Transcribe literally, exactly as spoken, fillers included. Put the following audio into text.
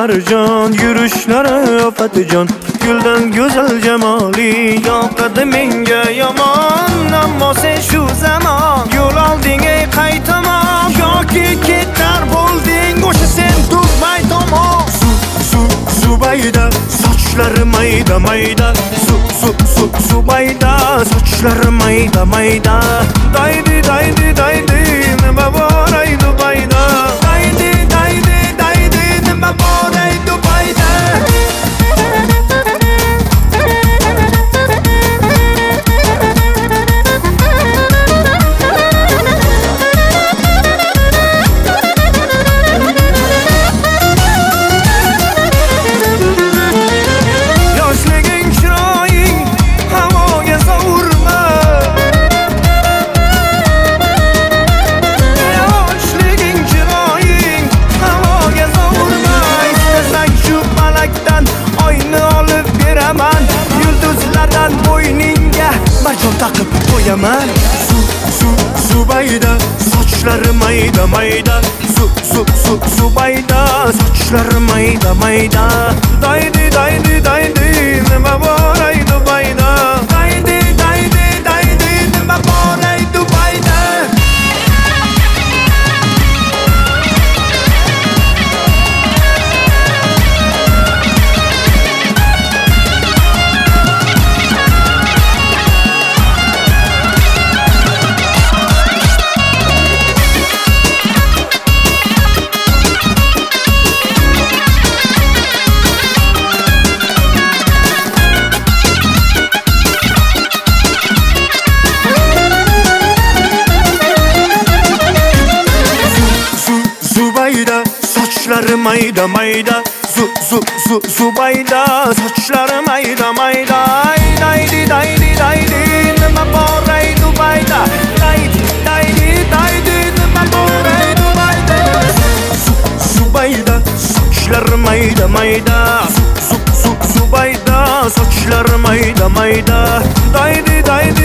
marjon, yurishlari ofatijon. Guldan go'zal jamoli yoqadi menga yomon, ammo sen shu zamon yo'l olding ey qaytamon, yoki ketar bo'lding o'sha sen Dubay tomon. Su su Zubayda sochlari mayda mayda, su su su Zubayda sochlari mayda mayda. Daydi daydi daydi nima bor ey Dubayda, daydi daydi daydi nima bor ey Dubayda. Marjon taqib qo'yaman. Su su Zubayda sochlari mayda mayda, su su su Zubayda sochlari mayda mayda. Daydi daydi daydi nima bor ey Dubayda, daydi daydi daydi nima bor ey Dubayda. Sochlari mayda mayda, zu zu zu Zubayda sochlari mayda mayda. Daydi daydi daydi nima bor ey Dubayda, daydi daydi daydi nima bor ey Dubayda. Zu Zubayda sochlari mayda mayda, zu zu Zubayda sochlari mayda mayda. Daydi daydi